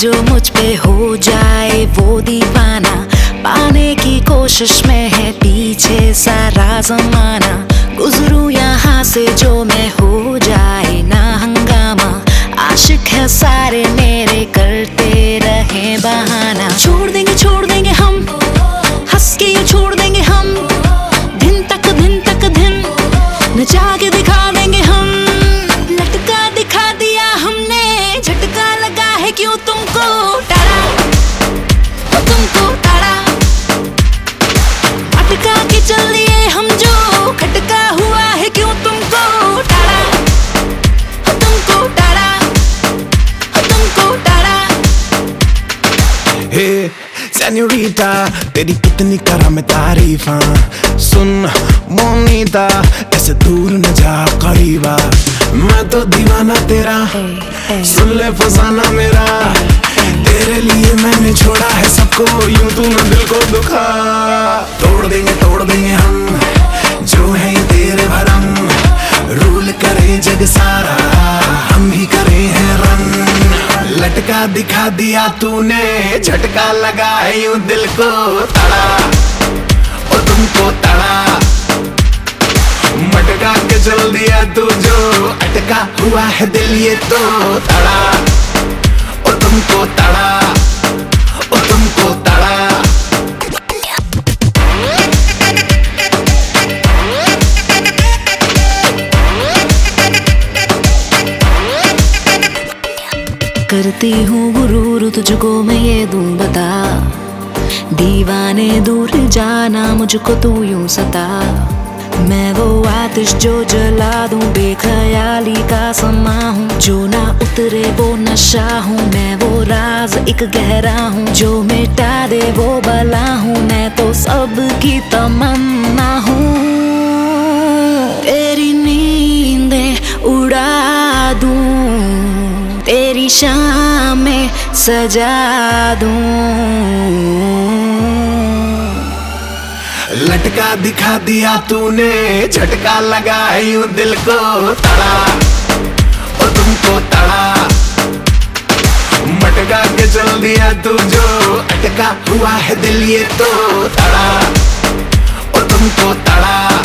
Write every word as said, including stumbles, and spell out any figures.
जो मुझ पे हो जाए वो दीवाना, पाने की कोशिश में है पीछे सारा जमाना। गुजरूं यहाँ से जो मैं हो जाए ना हंगामा, आशिक है सारे मेरे करते रहे बहाना। छोड़ देंगे छोड़ देंगे हम, हंस के ये छोड़ देंगे हम, दिन तक दिन तक दिन नचा के दिखा देंगे हम। लटका दिखा दिया हमने, झटका लगा है क्यों तुमको टाड़ा, तुमको टाड़ा। अटका के चल लिए हम जो, खटका हुआ है क्यों तुमको टाड़ा, तुमको टाड़ा, तुमको टाड़ा। हे सेन्योरिटा, तेरी कितनी करा मैं तारीफा। सुन मोनीता, ऐसे दूर न जा करीबा। मैं तो दीवाना तेरा, सुन ले फसाना मेरा। तेरे लिए मैंने छोड़ा है सबको, यूं तूने दिल को दुखा। तोड़ देंगे तोड़ देंगे हम, जो है ये तेरे भरम। रूल करे जग सारा, हम ही करे हैं रंग। लटका दिखा दिया तूने, झटका लगा है यूं दिल को तड़ा, और तुमको तड़ा। मटका के चल दिया तू जो, अटका हुआ है दिल ये तो तड़ा, और तुमको तड़ा, और तुमको तड़ा। करती हूँ गुरूर तुझको मैं ये दूं बता, दीवाने दूर जाना मुझको तू यूं सता। मैं वो आतिश जो जला दूं, बेख्याली का समा हूँ, जो ना उतरे वो नशा हूँ। मैं वो राज एक गहरा हूँ, जो मिटा दे वो बला हूँ। मैं तो सबकी तमन्ना हूँ, तेरी नींदें उड़ा दूं, तेरी शाम में सजा दूं। लटका दिखा दिया तूने, झटका लगा है यूं दिल को तड़ा, और तुमको तड़ा। मटका के चल दिया तू जो, अटका हुआ है दिल ये तो तड़ा, और तुमको तड़ा।